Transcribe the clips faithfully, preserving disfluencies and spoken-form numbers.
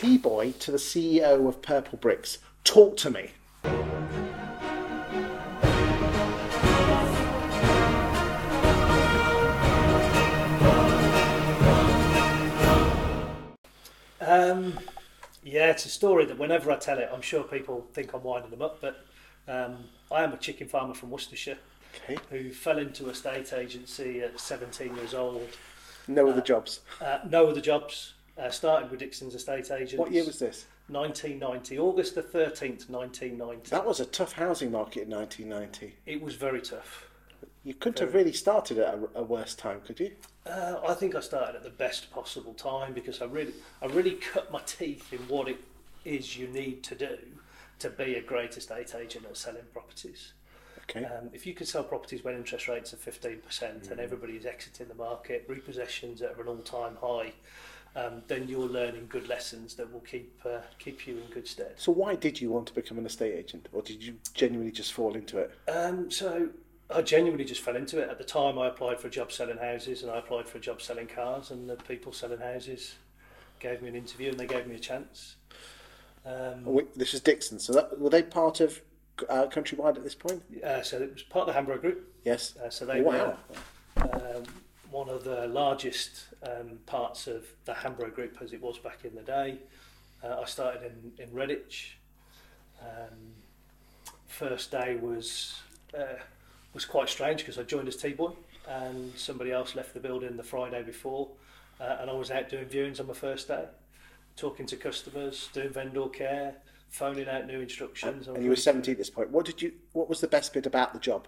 T-Boy to the C E O of Purple Bricks. Talk to me. Um, yeah, it's a story that whenever I tell it, I'm sure people think I'm winding them up, but um, I am a chicken farmer from Worcestershire Okay. who fell into a state agency at seventeen years old. No other Uh, jobs. Uh, no other jobs. Uh, started with Dixon's estate agents. What year was this? nineteen ninety, August the thirteenth, nineteen ninety. That was a tough housing market in nineteen ninety. It was very tough. You couldn't Very. have really started at a, a worse time, could you? Uh, I think I started at the best possible time because I really, I really cut my teeth in what it is you need to do to be a great estate agent at selling properties. Okay. Um, if you can sell properties when interest rates are fifteen percent and everybody's exiting the market, repossessions at an all-time high, um, then you're learning good lessons that will keep uh, keep you in good stead. So why did you want to become an estate agent, or did you genuinely just fall into it? Um, so I genuinely just fell into it. At the time, I applied for a job selling houses and I applied for a job selling cars, and the people selling houses gave me an interview and they gave me a chance. Um, Oh, wait, this is Dixon. So that, were they part of uh, Countrywide at this point? uh, so it was part of the Hambro Group. Yes. Uh, so they Wow. were um, one of the largest um, parts of the Hambro Group as it was back in the day. Uh, I started in, in Redditch. Um, first day was uh, was quite strange because I joined as T-Boy and somebody else left the building the Friday before, uh, and I was out doing viewings on my first day, talking to customers, doing vendor care, phoning out new instructions. And you were seventeen at this point. What did you? What was the best bit about the job?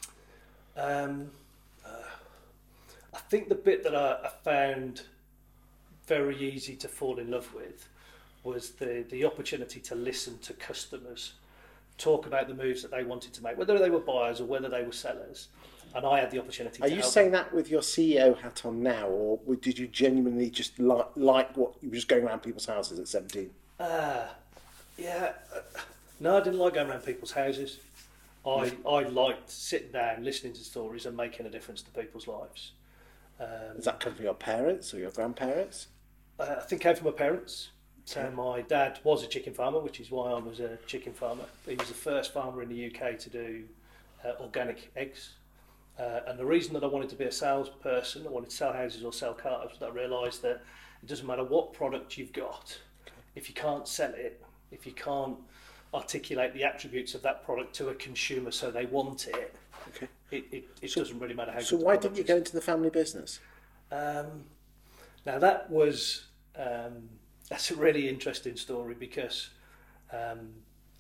Um, uh, I think the bit that I, I found very easy to fall in love with was the, the opportunity to listen to customers talk about the moves that they wanted to make, whether they were buyers or whether they were sellers. And I had the opportunity Are to you help saying them. that with your C E O hat on now, or did you genuinely just like like what you were just going around people's houses at seventeen? Uh, yeah, uh, no, I didn't like going around people's houses. I, I liked sitting down, listening to stories and making a difference to people's lives. Um, Does that come from your parents or your grandparents? Uh, I think it came from my parents. So my dad was a chicken farmer, which is why I was a chicken farmer. He was the first farmer in the U K to do uh, organic eggs. Uh, and the reason that I wanted to be a salesperson, I wanted to sell houses or sell cars, was that I realised that it doesn't matter what product you've got, if you can't sell it, if you can't articulate the attributes of that product to a consumer so they want it, Okay. it, it, it So- doesn't really matter how So good the why product didn't you is. go into the family business? Um, now that was um, that's a really interesting story because um,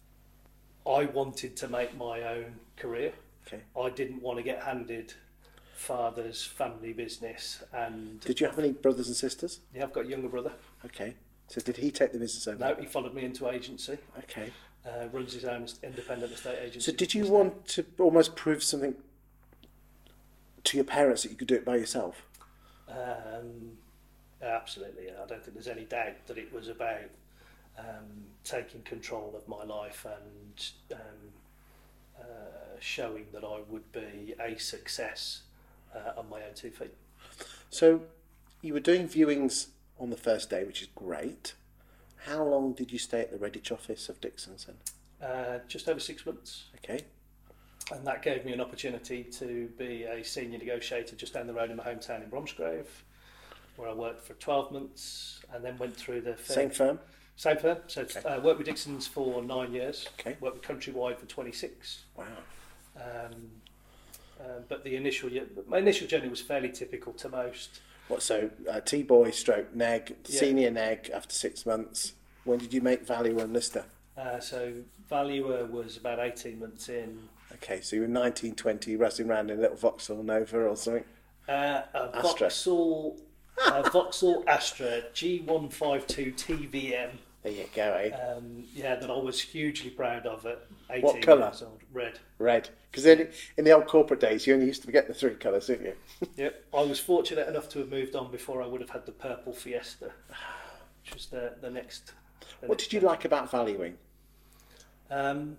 I wanted to make my own career. Okay. I didn't want to get handed father's family business, and Did you have any brothers and sisters? yeah, I've got a younger brother. Okay. So did he take the business over? No, he followed me into agency. Okay. Uh, runs his own independent estate agency. So did you want to almost prove something to your parents that you could do it by yourself? Um, absolutely, yeah. I don't think there's any doubt that it was about um, taking control of my life and um, uh, showing that I would be a success uh, on my own two feet. So you were doing viewings on the first day, which is great. How long did you stay at the Redditch office of Dixon's then? Uh, just over six months. Okay. And that gave me an opportunity to be a senior negotiator just down the road in my hometown in Bromsgrove, where I worked for twelve months and then went through the Same firm? Same firm. So Okay. I uh, worked with Dixon's for nine years. Okay. Worked with Countrywide for twenty-six. Wow. Um, uh, but the initial year, my initial journey was fairly typical to most. What, so uh, T-Boy stroke neg, Yeah. senior neg after six months. When did you make Valuer and Lister? Uh, so Valuer was about eighteen months in. Okay, so you were nineteen, twenty, rustling around in a little Vauxhall Nova or something. Uh, a Astra. Vauxhall, a Vauxhall Astra G one fifty-two T V M. There you go, eh? Um, yeah, that I was hugely proud of at eighteen What colour? years old. Red. Red. Because in, in the old corporate days, you only used to get the three colours, didn't you? Yep. I was fortunate enough to have moved on before I would have had the purple Fiesta, which was the, the next. The What next did you like about valuing? Um,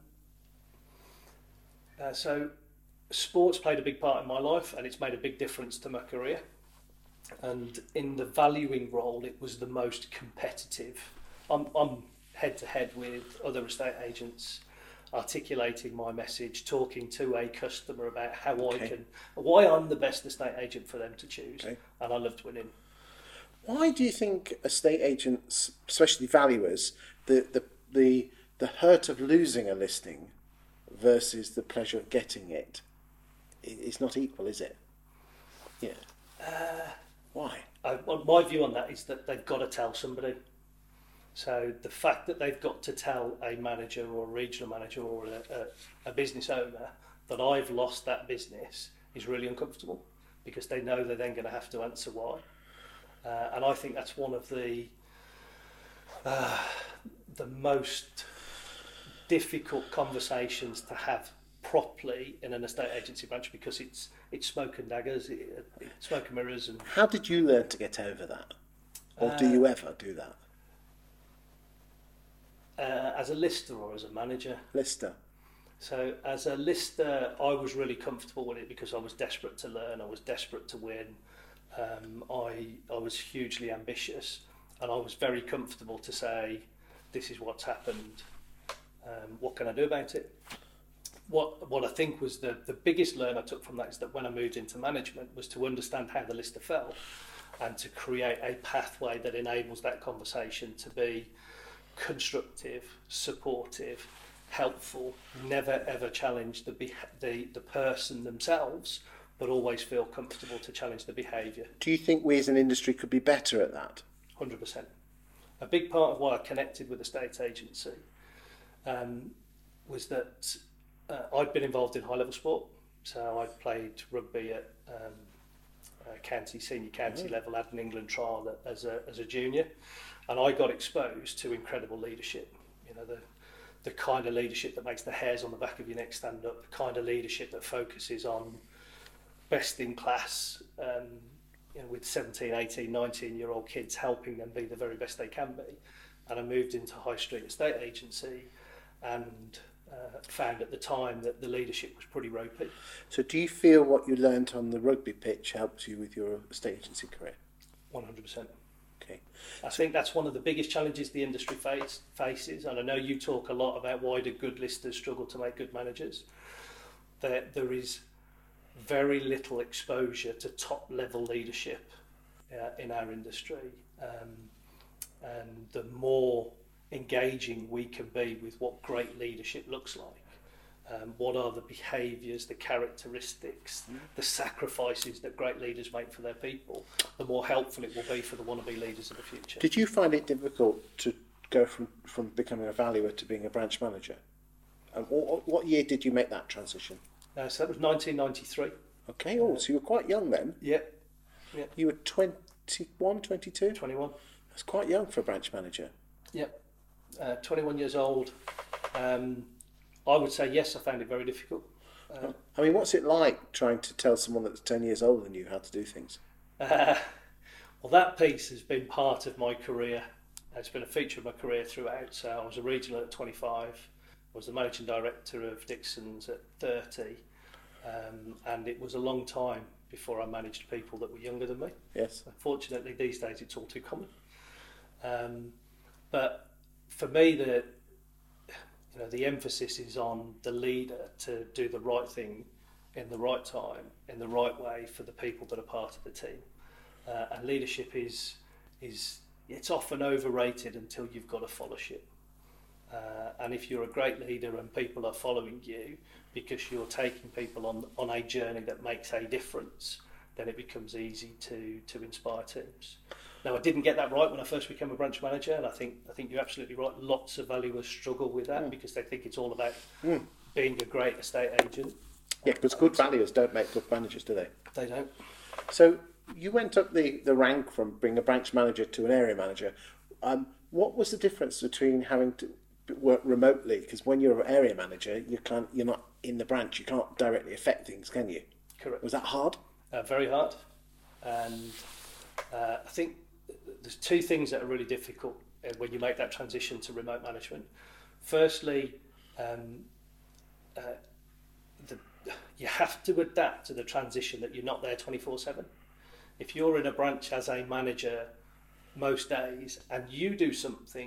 uh, so, sports played a big part in my life, and it's made a big difference to my career. And in the valuing role, it was the most competitive I'm, I'm head to head with other estate agents, articulating my message, talking to a customer about how Okay. I can, why I'm the best estate agent for them to choose, Okay. and I loved winning. Why do you think estate agents, especially valuers, the, the, the, the hurt of losing a listing versus the pleasure of getting it, i- it's not equal, is it? Yeah. Uh, Why? I, well, my view on that is that they've got to tell somebody. So the fact that they've got to tell a manager or a regional manager or a, a, a business owner that I've lost that business is really uncomfortable, because they know they're then going to have to answer why. Uh, and I think that's one of the uh, the most difficult conversations to have properly in an estate agency branch, because it's it's smoke and daggers, it, it's smoke and mirrors. And How did you learn to get over that? Or do Uh, you ever do that? uh, as a lister or as a manager. Lister. So as a lister, I was really comfortable with it because I was desperate to learn, I was desperate to win. Um, I, I was hugely ambitious, and I was very comfortable to say, this is what's happened, um, what can I do about it? What, what I think was the, the biggest learn I took from that is that when I moved into management was to understand how the lister felt, and to create a pathway that enables that conversation to be constructive, supportive, helpful, never ever challenge the, be- the, the person themselves, but always feel comfortable to challenge the behaviour. Do you think we as an industry could be better at that? one hundred percent. A big part of why I connected with the estate agency um, was that uh, I'd been involved in high level sport. So I'd played rugby at um, uh, county, senior county Mm. level, had an England trial that, as a as a junior, and I got exposed to incredible leadership. You know, the the kind of leadership that makes the hairs on the back of your neck stand up, the kind of leadership that focuses on best in class, um, you know, with seventeen, eighteen, nineteen year old kids, helping them be the very best they can be. And I moved into high street estate agency and uh, found at the time that the leadership was pretty ropey. So do you feel what you learnt on the rugby pitch helps you with your estate agency career? one hundred percent. Okay. I think that's one of the biggest challenges the industry face, faces, and I know you talk a lot about why do good listers struggle to make good managers. There, there is very little exposure to top level leadership uh, in our industry, um, and the more engaging we can be with what great leadership looks like, um, what are the behaviours, the characteristics, mm. the sacrifices that great leaders make for their people, the more helpful it will be for the wannabe leaders of the future. Did you find it difficult to go from, from becoming a valuer to being a branch manager? And what, what year did you make that transition? Uh, so that was nineteen ninety-three. Okay, oh, so you were quite young then. Yeah, You were twenty-one, twenty-two? twenty-one. That's quite young for a branch manager. Yeah, uh, twenty-one years old. Um, I would say yes, I found it very difficult. Uh, I mean, what's it like trying to tell someone that's ten years older than you how to do things? uh, well, that piece has been part of my career. It's been a feature of my career throughout. So I was a regional at twenty-five. I was the managing director of Dixon's at thirty. Um, and it was a long time before I managed people that were younger than me. Yes. Unfortunately, these days it's all too common. Um, but for me, the you know the emphasis is on the leader to do the right thing in the right time, in the right way for the people that are part of the team. Uh, and leadership is is it's often overrated until you've got a followership. Uh, and if you're a great leader and people are following you because you're taking people on on a journey that makes a difference, then it becomes easy to to inspire teams. Now, I didn't get that right when I first became a branch manager, and I think I think you're absolutely right. Lots of valuers struggle with that mm. because they think it's all about mm. being a great estate agent. Yeah, because good valuers don't make good managers, do they? They don't. So you went up the, the rank from being a branch manager to an area manager. Um, what was the difference between having to work remotely? Because when you're an area manager, you can't, you're not in the branch. You can't directly affect things, can you? Correct. Was that hard? Uh, very hard. And uh, I think there's two things that are really difficult when you make that transition to remote management. Firstly, um, uh, the, you have to adapt to the transition that you're not there twenty-four seven. If you're in a branch as a manager most days and you do something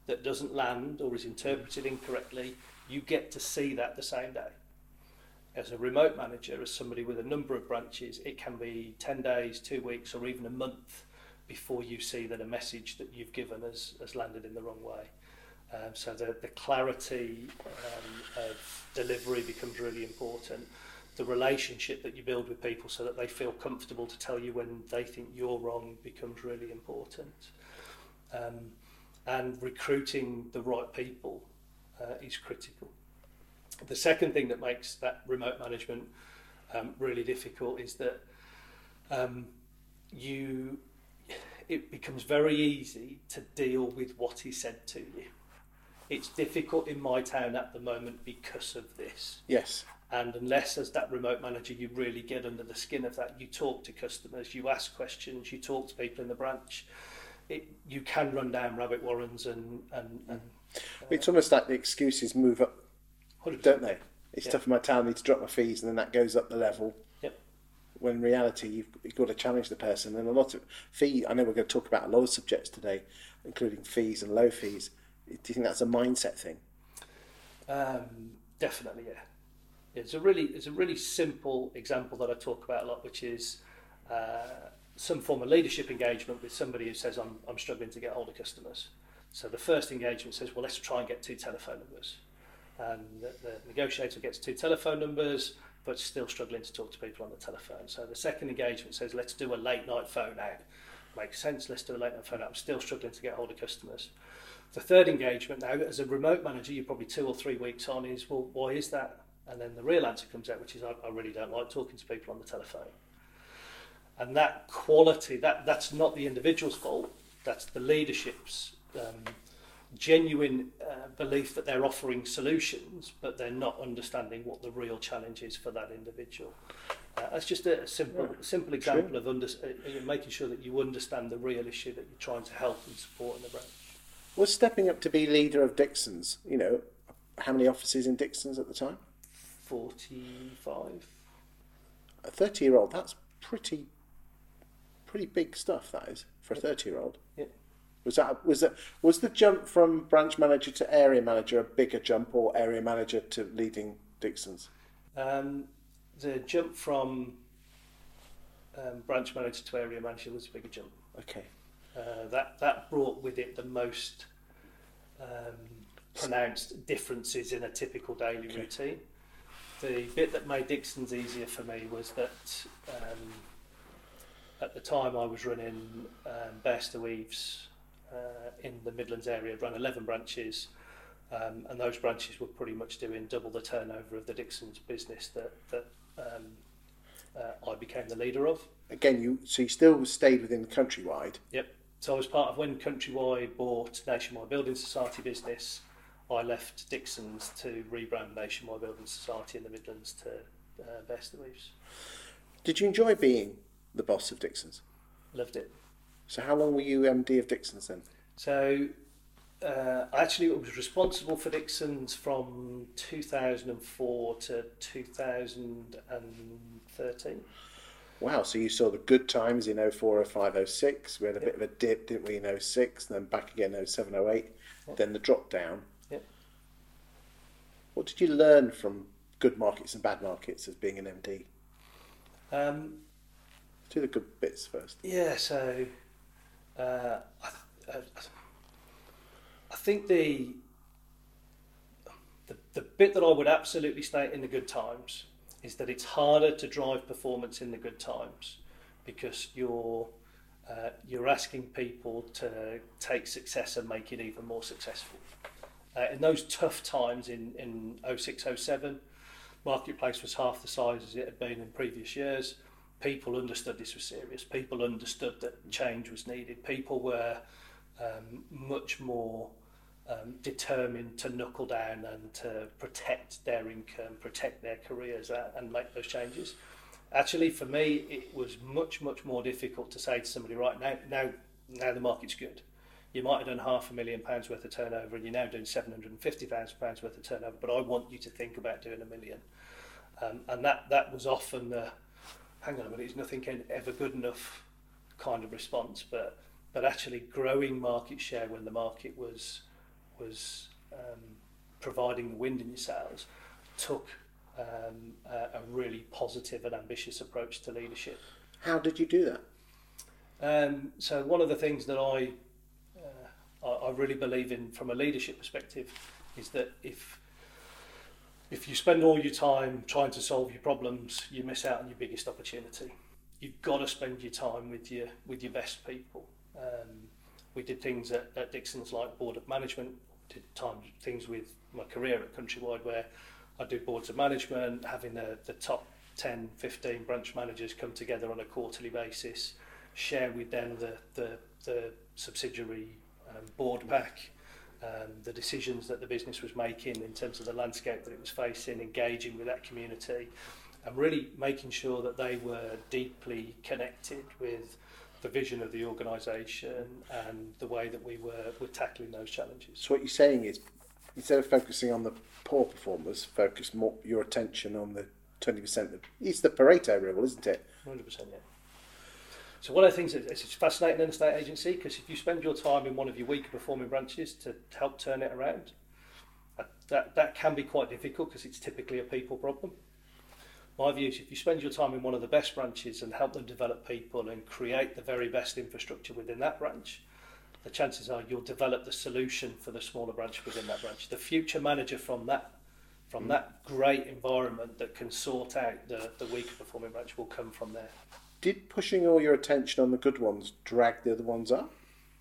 that doesn't land or is interpreted incorrectly, you get to see that the same day. As a remote manager, as somebody with a number of branches, it can be ten days, two weeks, or even a month before you see that a message that you've given has, has landed in the wrong way. Um, so the, the clarity um, of delivery becomes really important. The relationship that you build with people so that they feel comfortable to tell you when they think you're wrong becomes really important. Um, and recruiting the right people uh, is critical. The second thing that makes that remote management um, really difficult is that um, you it becomes very easy to deal with what is said to you. It's difficult in my town at the moment because of this. Yes. And unless, as that remote manager, you really get under the skin of that, you talk to customers, you ask questions, you talk to people in the branch, it, you can run down rabbit warrens and... and, and uh, it's almost like the excuses move up, one hundred percent. don't they? It's Yeah. tough for my town, I need to drop my fees, and then that goes up the level. Yep. When in reality, you've, you've got to challenge the person. And a lot of fee, I know we're going to talk about a lot of subjects today, including fees and low fees. Do you think that's a mindset thing? Um, definitely, yeah. It's a really, it's a really simple example that I talk about a lot, which is uh, some form of leadership engagement with somebody who says, I'm, I'm struggling to get hold of customers. So the first engagement says, well, let's try and get two telephone numbers. And the, the negotiator gets two telephone numbers, but still struggling to talk to people on the telephone. So the second engagement says, let's do a late night phone out. Makes sense, let's do a late night phone out. I'm still struggling to get hold of customers. The third engagement now, as a remote manager, you're probably two or three weeks on, is, well, why is that? And then the real answer comes out, which is, I, I really don't like talking to people on the telephone. And that quality, that, that's not the individual's fault, that's the leadership's um, genuine uh, belief that they're offering solutions, but they're not understanding what the real challenge is for that individual. Uh, that's just a simple, Yeah, simple example true. of under, uh, making sure that you understand the real issue that you're trying to help and support in the branch. Was stepping up to be leader of Dixons, you know, how many offices in Dixons at the time? forty-five. A thirty-year-old, that's pretty pretty big stuff, that is, for a Yep. thirty-year-old. Yeah. Was that was that was the jump from branch manager to area manager a bigger jump, or area manager to leading Dixons? Um, the jump from um, branch manager to area manager was a bigger jump. Okay. Uh, that that brought with it the most um, pronounced differences in a typical daily Okay. routine. The bit that made Dixons easier for me was that um, at the time I was running um, Best Weaves uh, in the Midlands area, ran eleven branches, um, and those branches were pretty much doing double the turnover of the Dixons business that, that um, uh, I became the leader of. Again, you so you still stayed within Countrywide. Yep. So I was part of when Countrywide bought Nationwide Building Society business. I left Dixons to rebrand Nationwide Building Society in the Midlands to uh, Best Weaves. Did you enjoy being the boss of Dixons? Loved it. So how long were you M D of Dixons then? So uh, I actually was responsible for Dixons from two thousand four to two thousand thirteen. Wow, so you saw the good times in oh four, oh five, oh six. We had a Yep. bit of a dip, didn't we, in oh six, and then back again in oh seven, oh eight, Yep. then the drop down. Yep. What did you learn from good markets and bad markets as being an M D? Um, Do the good bits first. yeah, so uh, I, I, I think the, the the bit that I would absolutely state in the good times is that it's harder to drive performance in the good times because you're uh, you're asking people to take success and make it even more successful. Uh, in those tough times in, in oh six, oh seven, Marketplace was half the size as it had been in previous years. People understood this was serious. People understood that change was needed. People were um, much more um, determined to knuckle down and to protect their income, protect their careers uh, and make those changes. Actually, for me, it was much, much more difficult to say to somebody, right, now, now, now the market's good. You might have done half a million pounds worth of turnover and you're now doing seven hundred fifty thousand pounds worth of turnover, but I want you to think about doing a million. Um, and that, that was often the, hang on a minute, is nothing ever good enough kind of response, but, but actually growing market share when the market was was um, providing the wind in your sails, took um, a, a really positive and ambitious approach to leadership. How did you do that? Um, so one of the things that I, uh, I I really believe in from a leadership perspective is that if if you spend all your time trying to solve your problems, you miss out on your biggest opportunity. You've got to spend your time with your with your best people. Um, we did things at, at Dixons like board of management, did time things with my career at Countrywide where I do boards of management, having the, the top ten, fifteen branch managers come together on a quarterly basis, share with them the, the, the subsidiary um, board pack, um, the decisions that the business was making in terms of the landscape that it was facing, engaging with that community, and really making sure that they were deeply connected with the vision of the organisation and the way that we were, were tackling those challenges. So what you're saying is, instead of focusing on the poor performers, focus more your attention on the twenty percent. It's the Pareto rule, isn't it? one hundred percent, yeah. So one of the things that it's fascinating in a estate agency, because if you spend your time in one of your weaker performing branches to help turn it around, that, that can be quite difficult because it's typically a people problem. My view is if you spend your time in one of the best branches and help them develop people and create the very best infrastructure within that branch, the chances are you'll develop the solution for the smaller branch within that branch. The future manager from that from mm. that great environment that can sort out the, the weaker performing branch will come from there. Did pushing all your attention on the good ones drag the other ones up?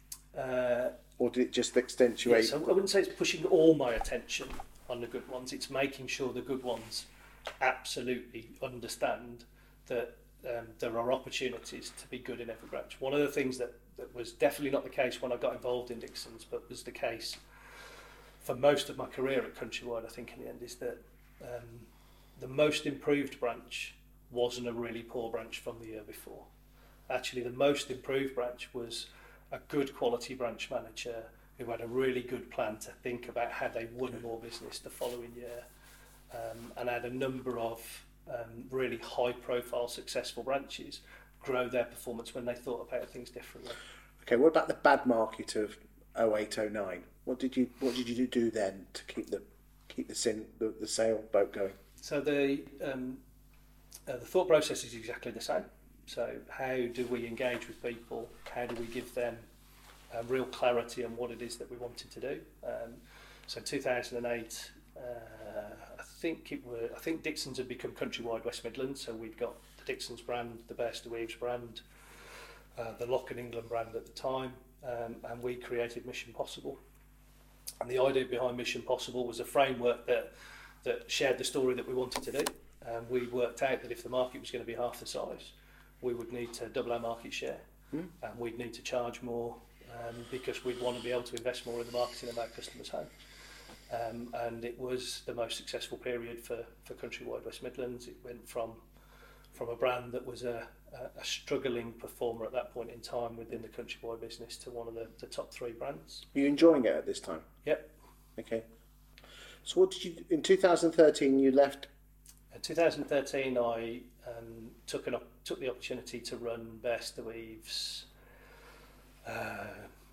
Uh, or did it just accentuate? Yes, I wouldn't say it's pushing all my attention on the good ones. It's making sure the good ones absolutely understand that um, there are opportunities to be good in every branch. One of the things that, that was definitely not the case when I got involved in Dixons, but was the case for most of my career at Countrywide, I think in the end, is that um, the most improved branch wasn't a really poor branch from the year before. Actually, the most improved branch was a good quality branch manager who had a really good plan to think about how they won more business the following year. Um, and had a number of um, really high-profile, successful branches grow their performance when they thought about things differently. Okay, what about the bad market of oh eight oh nine? What did you What did you do then to keep the keep the sin the, the sailboat going? So the um, uh, the thought process is exactly the same. So how do we engage with people? How do we give them uh, real clarity on what it is that we wanted to do? Um, so in two thousand eight. Uh, I think it were. I think Dixons had become Countrywide West Midlands, so we'd got the Dixons brand, the Best of Weaves brand, uh, the Lock in England brand at the time, um, and we created Mission Possible. And the idea behind Mission Possible was a framework that that shared the story that we wanted to do. And we worked out that if the market was going to be half the size, we would need to double our market share, mm. and we'd need to charge more um, because we'd want to be able to invest more in the marketing of our customers' home. Um, and it was the most successful period for, for Countrywide West Midlands. It went from from a brand that was a, a, a struggling performer at that point in time within the Countrywide business to one of the, the top three brands. Are you enjoying it at this time? Yep. Okay. So what did you in two thousand thirteen? You left. In two thousand thirteen, I um, took an took the opportunity to run Best of Weaves, uh,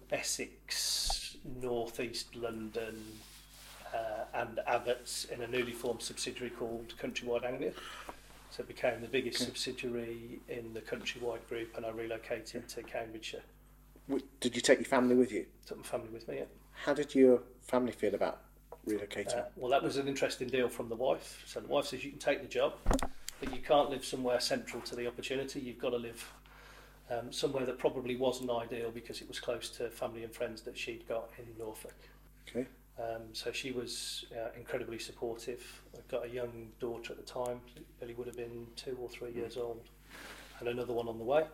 Essex, North East London. Uh, and Abbott's in a newly formed subsidiary called Countrywide Anglia. So it became the biggest okay. subsidiary in the Countrywide group, and I relocated to Cambridgeshire. Did you take your family with you? Took my family with me, yeah. How did your family feel about relocating? Uh, well, that was an interesting deal from the wife. So the wife says you can take the job, but you can't live somewhere central to the opportunity. You've got to live um, somewhere that probably wasn't ideal because it was close to family and friends that she'd got in Norfolk. Okay. Um, so she was uh, incredibly supportive. I've got a young daughter at the time. Billy would have been two or three years old, and another one on the way.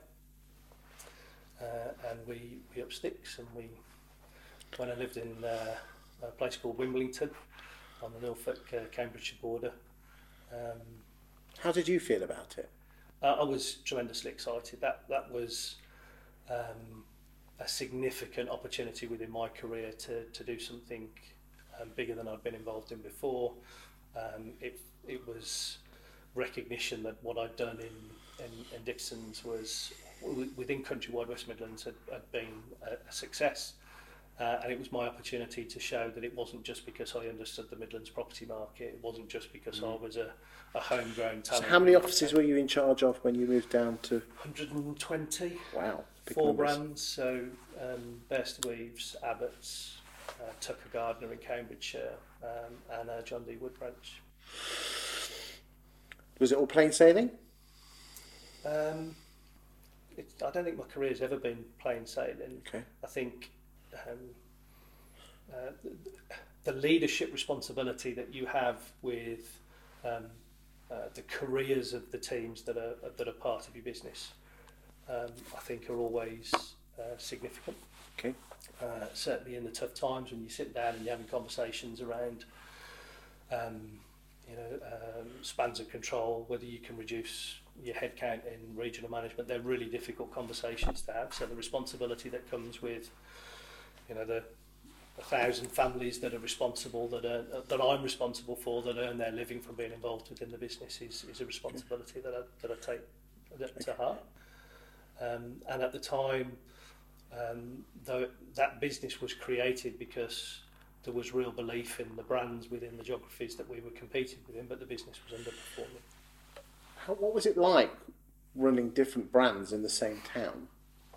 Uh, and we, we up sticks, and we when I lived in uh, a place called Wimbledon on the Norfolk uh, Cambridgeshire border. Um, How did you feel about it? Uh, I was tremendously excited. That that was um, a significant opportunity within my career to to do something um, bigger than I'd been involved in before. Um, it it was recognition that what I'd done in, in, in Dixons was within Countrywide West Midlands had, had been a, a success, Uh, and it was my opportunity to show that it wasn't just because I understood the Midlands property market, it wasn't just because mm. I was a, a homegrown talent. So how many offices were you in charge of when you moved down to? one hundred twenty. Wow. Big Four numbers. brands, so um, Best Weaves, Abbott's, uh, Tucker Gardner in Cambridgeshire, um, and uh, John D. Wood branch. Was it all plain sailing? Um, it, I don't think my career's ever been plain sailing. Okay. I think um, uh, the, the leadership responsibility that you have with um, uh, the careers of the teams that are that are part of your business, um, I think, are always uh, significant. Okay. Uh, certainly in the tough times when you sit down and you're having conversations around, um, you know, um, spans of control, whether you can reduce your headcount in regional management, they're really difficult conversations to have. So the responsibility that comes with, you know, the a thousand families that are responsible, that are, that I'm responsible for, that earn their living from being involved within the business is, is a responsibility that I, that I take to heart. Um, and at the time, um, though that business was created because there was real belief in the brands within the geographies that we were competing within, but the business was underperforming. How, what was it like running different brands in the same town?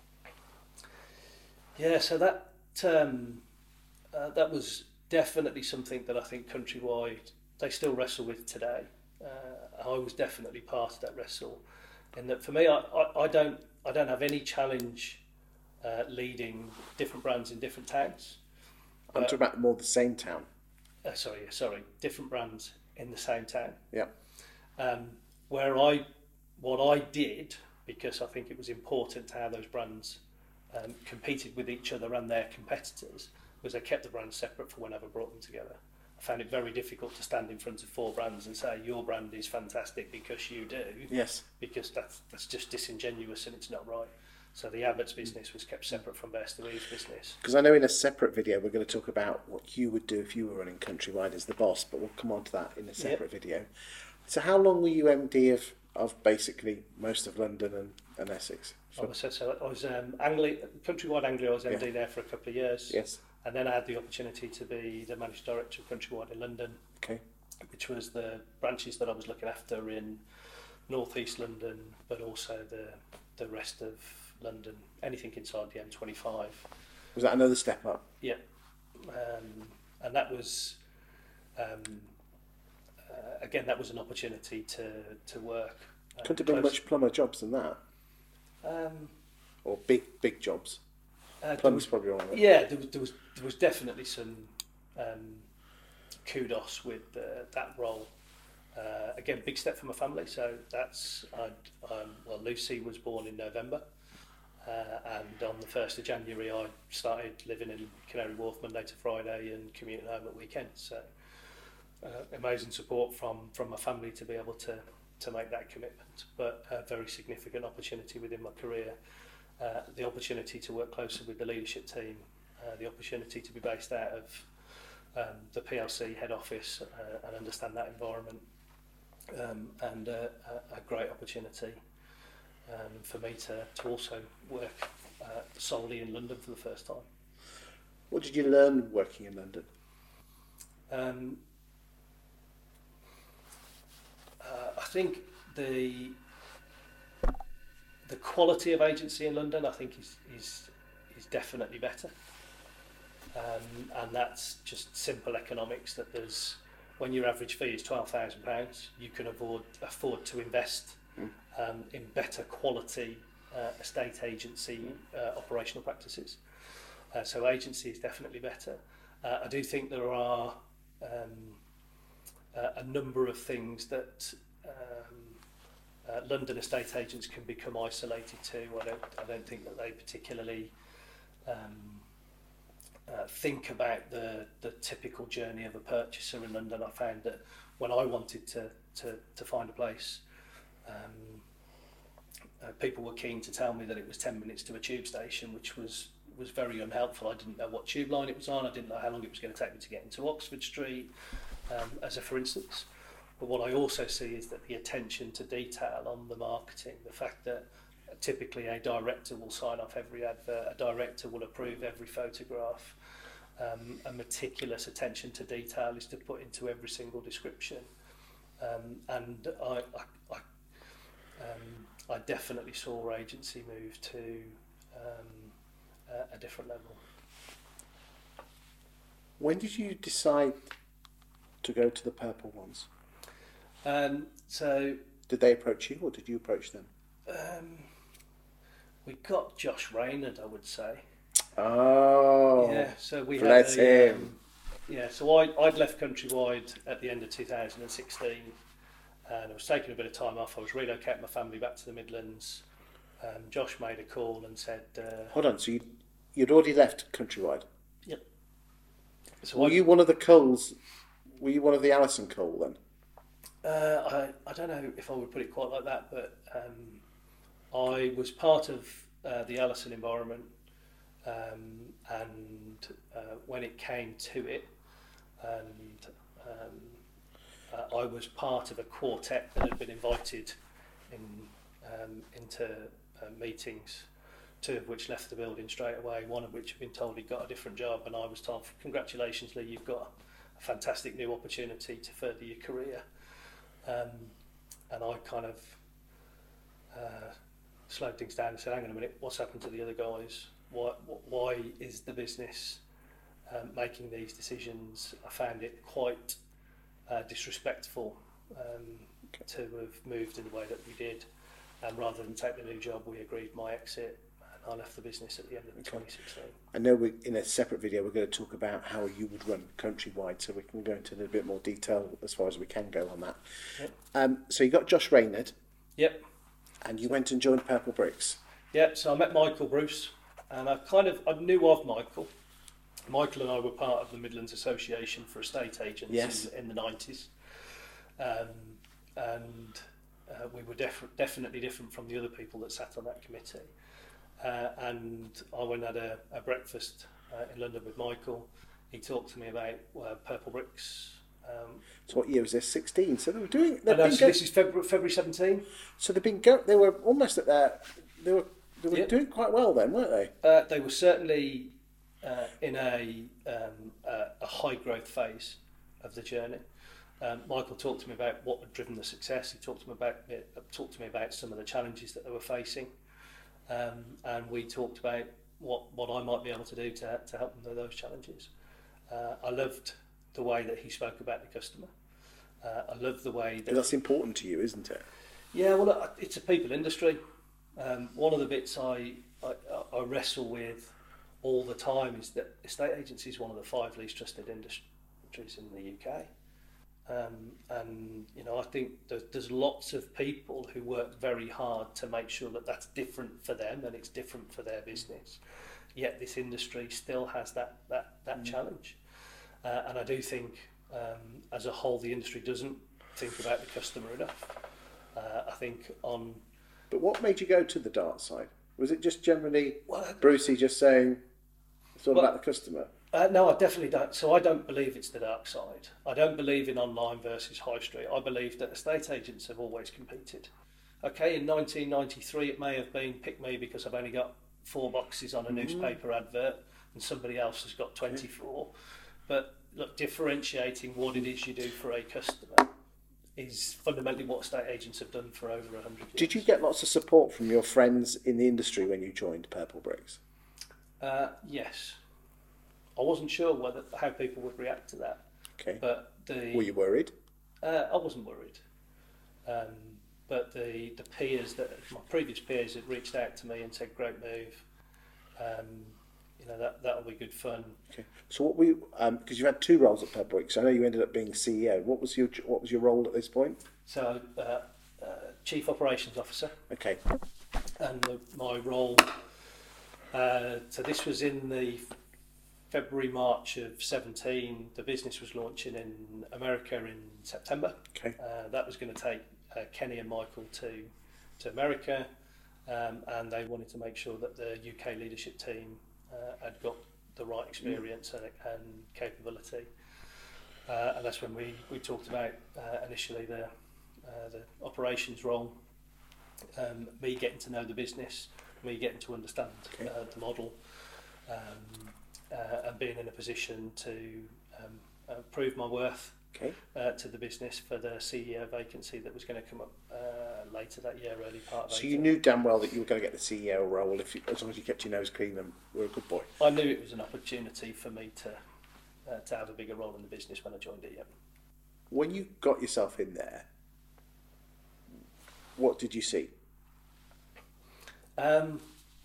Yeah, so that um, uh, that was definitely something that I think Countrywide, they still wrestle with today. Uh, I was definitely part of that wrestle. And that for me, I, I, I don't I don't have any challenge uh, leading different brands in different towns. I'm talking about more the same town. Uh, sorry, sorry, different brands in the same town. Yeah. Um, where I, what I did, because I think it was important to how those brands um, competed with each other and their competitors, was I kept the brands separate for whenever I brought them together. I found it very difficult to stand in front of four brands and say your brand is fantastic because you do. Yes. Because that's that's just disingenuous and it's not right. So the Abbott's business was kept separate from Best Weaves business. Because I know in a separate video we're going to talk about what you would do if you were running Countrywide as the boss, but we'll come on to that in a separate yep. video. So how long were you M D of, of basically most of London and, and Essex? I was, so I was um, Anglia, Countrywide Anglia, I was M D yeah. there for a couple of years. Yes. And then I had the opportunity to be the managing director of Countrywide in London, okay. which was the branches that I was looking after in North East London, but also the the rest of London, anything inside the M twenty-five. Was that another step up? Yeah. Um, and that was, um, uh, again, that was an opportunity to, to work. Uh, Couldn't have been much plumber jobs than that? Um, or big, big jobs? Uh, Plumber's probably wrong. Yeah, there was, there was there was definitely some um, kudos with uh, that role. Uh, again, big step for my family. So that's I'd, um, well, Lucy was born in November, uh, and on the first of January I started living in Canary Wharf Monday to Friday and commuting home at weekends. So uh, amazing support from from my family to be able to to make that commitment, but a very significant opportunity within my career. Uh, the opportunity to work closer with the leadership team, uh, the opportunity to be based out of um, the P L C head office uh, and understand that environment, um, and uh, a, a great opportunity um, for me to, to also work uh, solely in London for the first time. What did you learn working in London? Um, uh, I think the The quality of agency in London, I think, is is is definitely better, um, and that's just simple economics. That there's when your average fee is twelve thousand pounds, you can afford afford to invest mm. um, in better quality uh, estate agency uh, operational practices. Uh, so agency is definitely better. Uh, I do think there are um, uh, a number of things that. Um, Uh, London estate agents can become isolated too. I don't, I don't think that they particularly um, uh, think about the, the typical journey of a purchaser in London. I found that when I wanted to, to, to find a place, um, uh, people were keen to tell me that it was ten minutes to a tube station, which was, was very unhelpful. I didn't know what tube line it was on. I didn't know how long it was going to take me to get into Oxford Street, um, as a for instance. But what I also see is that the attention to detail on the marketing, the fact that typically a director will sign off every advert, a director will approve every photograph, um, a meticulous attention to detail is to put into every single description. Um, and I, I, I, um, I definitely saw agency move to um, a, a different level. When did you decide to go to the purple ones? Um, so Did they approach you or did you approach them? um, we got Josh Raynard, I would say. Oh, Yeah, so we bless had a, him. Um, yeah, so I, I'd left Countrywide at the end of two thousand sixteen, and I was taking a bit of time off. I was relocating my family back to the Midlands. Um, Josh made a call and said, uh, Hold on, so you, you'd already left Countrywide? "Yep." So Were I, you one of the Coles? Were you one of the Allison Cole then? Uh, I, I don't know if I would put it quite like that, but um, I was part of uh, the Allison environment, um, and uh, when it came to it, and um, uh, I was part of a quartet that had been invited in um, into uh, meetings, two of which left the building straight away, one of which had been told he'd got a different job, and I was told, "Congratulations, Lee, you've got a fantastic new opportunity to further your career." Um, and I kind of uh, slowed things down and said, "Hang on a minute, what's happened to the other guys? Why, why is the business um, making these decisions?" I found it quite uh, disrespectful um, to have moved in the way that we did. And rather than take the new job, we agreed my exit, and I left the business at the end of Okay. twenty sixteen. I know we, in a separate video we're going to talk about how you would run Countrywide, so we can go into a little bit more detail as far as we can go on that. Yep. Um, so you got Josh Raynard, Yep. and you went and joined Purple Bricks. Yep. So I met Michael Bruce, and I kind of I knew of Michael. Michael and I were part of the Midlands Association for Estate Agents Yes. in, in the nineties, um, and uh, we were def- definitely different from the other people that sat on that committee. Uh, and I went and had a, a breakfast uh, in London with Michael. He talked to me about uh, Purple Bricks. Um, So what year was this? sixteen. So they were doing. They've and been so go- this is February, February seventeenth. so they've been. Go- they were almost at their. They were. They were Yep. doing quite well then, weren't they? Uh, they were certainly uh, in a, um, uh, a high growth phase of the journey. Um, Michael talked to me about what had driven the success. He talked to me about uh, talked to me about some of the challenges that they were facing, um, and we talked about what, what I might be able to do to to help them with those challenges. Uh, I loved the way that he spoke about the customer. Uh, I loved the way that That's important to you, isn't it? Yeah, well, uh, it's a people industry. Um, one of the bits I, I, I wrestle with all the time is that estate agency is one of the five least trusted industries in the U K. Um, and, you know, I think there's, there's lots of people who work very hard to make sure that that's different for them and it's different for their business. Yet this industry still has that, that, that mm. challenge. Uh, and I do think, um, as a whole, the industry doesn't think about the customer enough. Uh, I think on... But what made you go to the dark side? Was it just generally well, Brucey just saying it's all well, about the customer? Uh, no, I definitely don't. So I don't believe it's the dark side. I don't believe in online versus high street. I believe that estate agents have always competed. Okay, in nineteen ninety-three it may have been pick me because I've only got four boxes on a newspaper mm. advert and somebody else has got twenty-four. But look, differentiating what it is you do for a customer is fundamentally what estate agents have done for over one hundred years. Did you get lots of support from your friends in the industry when you joined Purple Bricks? Uh, yes. I wasn't sure whether how people would react to that. Okay. But the Were you worried? Uh, I wasn't worried. Um, but the, the peers that my previous peers had reached out to me and said, "Great move. Um, you know that that'll be good fun." Okay. So what we um because you had two roles at Purple Bricks. I know you ended up being C E O. What was your what was your role at this point? So uh, uh, Chief Operations Officer. Okay. And the, my role. Uh, so this was in the February, March of seventeen. The business was launching in America in September. Okay. Uh, that was going to take uh, Kenny and Michael to to America, um, and they wanted to make sure that the U K leadership team uh, had got the right experience mm. and, and capability. Uh, and that's when we, we talked about uh, initially the uh, the operations role, um, me getting to know the business, me getting to understand okay. uh, the model. Um, uh, and being in a position to um, uh, prove my worth Okay. uh, to the business for the C E O vacancy that was going to come up uh, later that year, early part of So eighteen. you knew damn well that you were going to get the C E O role if you, as long as you kept your nose clean and were a good boy. I knew it was an opportunity for me to uh, to have a bigger role in the business when I joined it. Yeah. When you got yourself in there, what did you see? Um,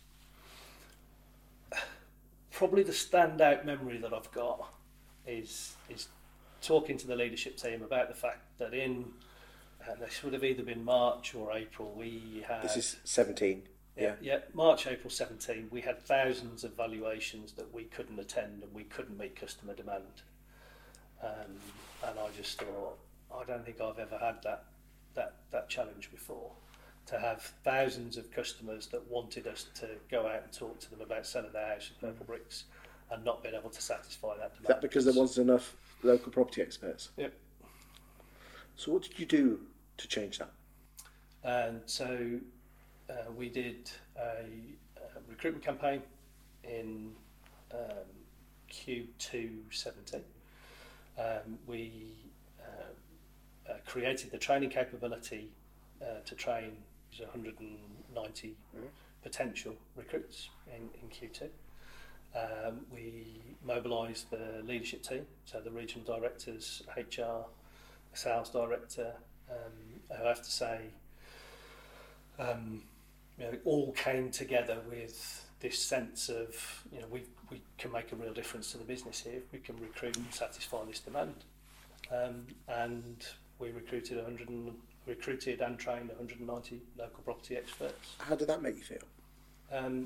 probably the standout memory that I've got is is talking to the leadership team about the fact that in uh, this would have either been March or April, we had This is seventeen. yeah, yeah March, April seventeen, we had thousands of valuations that we couldn't attend and we couldn't meet customer demand. Um, and I just thought, I don't think I've ever had that that that challenge before. To have thousands of customers that wanted us to go out and talk to them about selling their house with Purple Bricks and not being able to satisfy that demand. Is that because there wasn't enough local property experts? Yep. So what did you do to change that? And so uh, we did a, a recruitment campaign in um, Q two seventeen. Um, we uh, uh, created the training capability uh, to train one hundred ninety mm. potential recruits in, in Q two. Um, we mobilised the leadership team, so the regional directors, H R, sales director, um, who I have to say um, you know, all came together with this sense of, you know, we we can make a real difference to the business here if we can recruit and satisfy this demand. Um, and we recruited one hundred and, recruited and trained one hundred ninety local property experts. How did that make you feel? Um,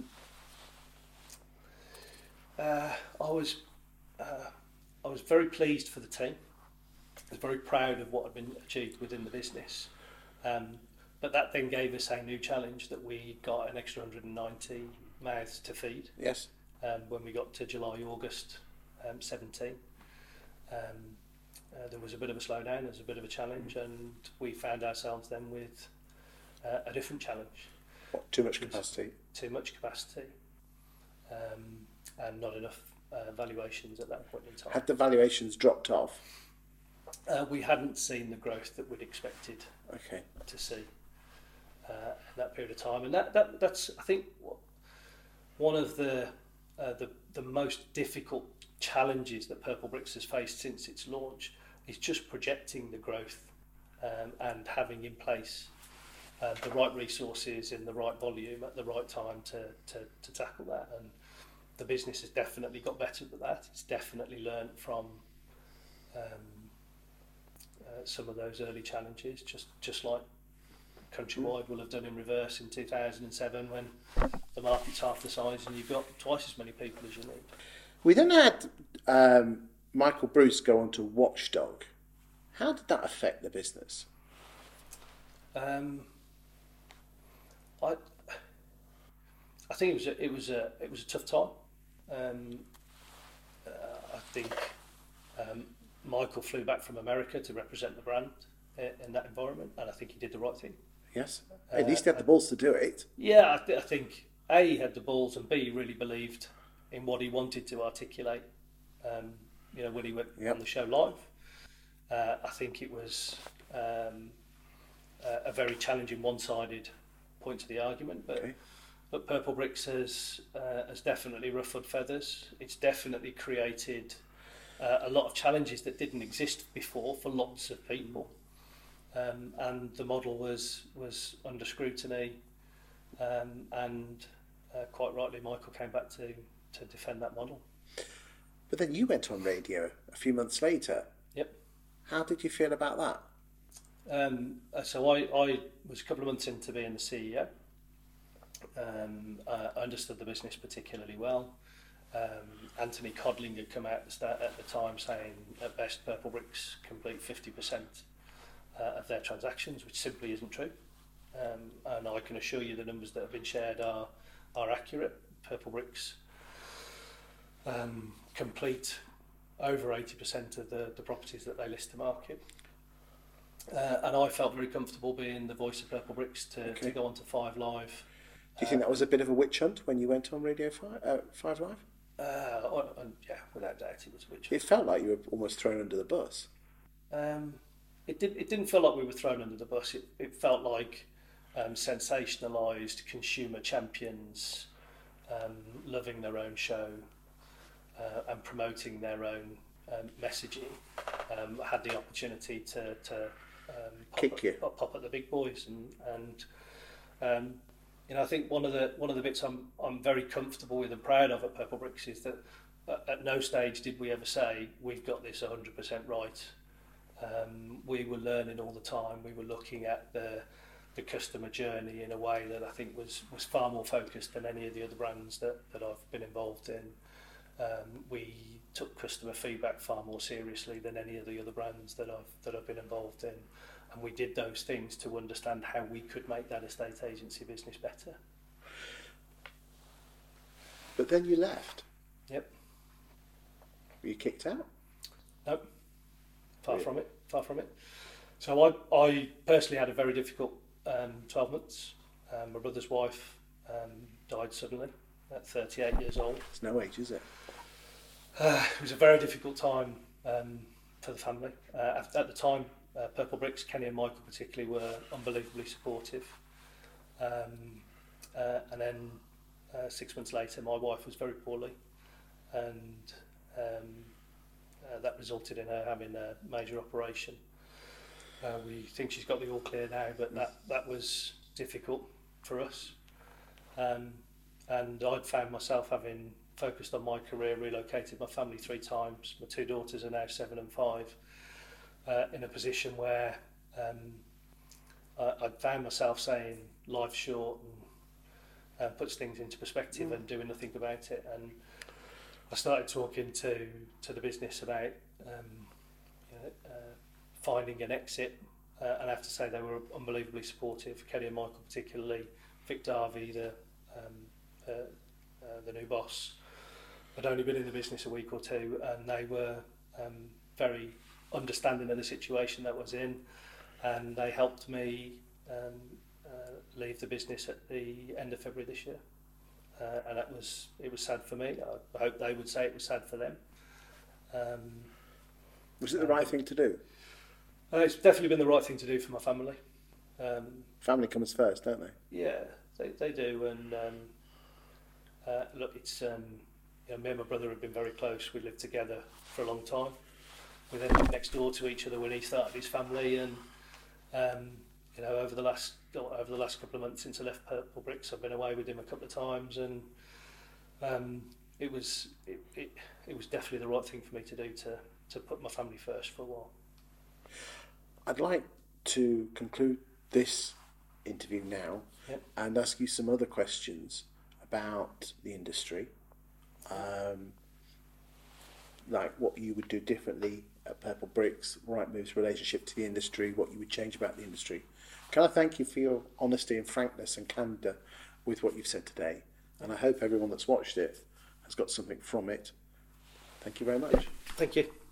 uh, I was uh, I was very pleased for the team. I was very proud of what had been achieved within the business. Um, but that then gave us a new challenge that we got an extra one hundred ninety mouths to feed. Yes. Um, when we got to July, August um, seventeen. Um, uh, there was a bit of a slowdown, there was a bit of a challenge, and we found ourselves then with uh, a different challenge. What, too much capacity? Too much capacity, um, and not enough uh, valuations at that point in time. Had the valuations dropped off? Uh, we hadn't seen the growth that we'd expected Okay. to see uh, in that period of time, and that, that that's I think one of the uh, the the most difficult challenges that Purple Bricks has faced since its launch is just projecting the growth um, and having in place uh, the right resources in the right volume at the right time to, to, to tackle that. And the business has definitely got better at that. It's definitely learnt from um, uh, some of those early challenges, just just like Countrywide will have done in reverse in two thousand seven when the market's half the size and you've got twice as many people as you need. We then had um, Michael Bruce go on to Watchdog. How did that affect the business? Um, I I think it was a, it was a it was a tough time. Um, uh, I think um, Michael flew back from America to represent the brand in, in that environment, and I think he did the right thing. Yes. At least he had the balls to do it. Yeah, I, th- I think A, he had the balls, and B, he really believed in what he wanted to articulate. Um, you know, when he went Yep. on the show live, uh, I think it was um, a, a very challenging, one-sided point to the argument. But Okay. but Purple Bricks has uh, has definitely ruffled feathers. It's definitely created uh, a lot of challenges that didn't exist before for lots of people. Um, and the model was was under scrutiny, um, and uh, quite rightly, Michael came back to to defend that model. But then you went on radio a few months later. Yep. How did you feel about that? Um, uh, so I, I was a couple of months into being the C E O. Um, uh, I understood the business particularly well. Um, Anthony Codling had come out at the, start, at the time saying at best Purple Bricks complete fifty percent uh, of their transactions, which simply isn't true. Um, and I can assure you the numbers that have been shared are are accurate. Purple Bricks um, complete over eighty percent of the, the properties that they list to market. Uh, and I felt very comfortable being the voice of Purple Bricks to, Okay. to go on to Five Live. Do you think that was a bit of a witch hunt when you went on Radio five, uh, five Live? Uh, on, on, yeah, without doubt, it was a bit. It felt like you were almost thrown under the bus. Um, it did. It didn't feel like we were thrown under the bus. It, it felt like um, sensationalised consumer champions, um, loving their own show uh, and promoting their own um, messaging. Um, had the opportunity to, to um, pop, Kick at, you. pop, pop at the big boys, and and um, you know, I think one of the one of the bits I'm I'm very comfortable with and proud of at Purple Bricks is that at, at no stage did we ever say we've got this one hundred percent right. Um, we were learning all the time. We were looking at the the customer journey in a way that I think was was far more focused than any of the other brands that, that I've been involved in. Um, we took customer feedback far more seriously than any of the other brands that I've that I've been involved in, and we did those things to understand how we could make that estate agency business better. But then you left. Yep. Were you kicked out? Nope. Far Really? from it. Far from it. So I, I personally had a very difficult um, twelve months. Um, my brother's wife um, died suddenly at thirty-eight years old. It's no age, is it? Uh, it was a very difficult time um, for the family. Uh, at, at the time, uh, Purple Bricks, Kenny and Michael particularly, were unbelievably supportive. Um, uh, and then uh, six months later, my wife was very poorly, and um, uh, that resulted in her having a major operation. Uh, we think she's got the all clear now, but that, that was difficult for us. Um, and I'd found myself having focused on my career, relocated my family three times. My two daughters are now seven and five, uh, in a position where um, I, I'd found myself saying life's short, and uh, puts things into perspective, mm. and doing nothing about it. And I started talking to, to the business about um, you know, uh, finding an exit, uh, and I have to say they were unbelievably supportive. Kelly and Michael particularly. Vic Darby, the um, uh, uh, the new boss, had only been in the business a week or two, and they were um, very understanding of the situation that I was in, and they helped me um, uh, leave the business at the end of February this year. Uh, and that was it was sad for me. I, I hope they would say it was sad for them. Um, was it the right thing to do? Uh, it's definitely been the right thing to do for my family. Um, Family comes first, don't they? Yeah, they they do. And um, uh, look, it's um, you know, me and my brother have been very close. We lived together for a long time. We then lived next door to each other when he started his family, and um, you know, over the last over the last couple of months since I left Purple Bricks, I've been away with him a couple of times, and um, it was it, it it was definitely the right thing for me to do to to put my family first for a while. I'd like to conclude this interview now, yep. and ask you some other questions about the industry, um, like what you would do differently at Purple Bricks, Rightmove's relationship to the industry, what you would change about the industry. Can I thank you for your honesty and frankness and candour with what you've said today, and I hope everyone that's watched it has got something from it. Thank you very much. Thank you.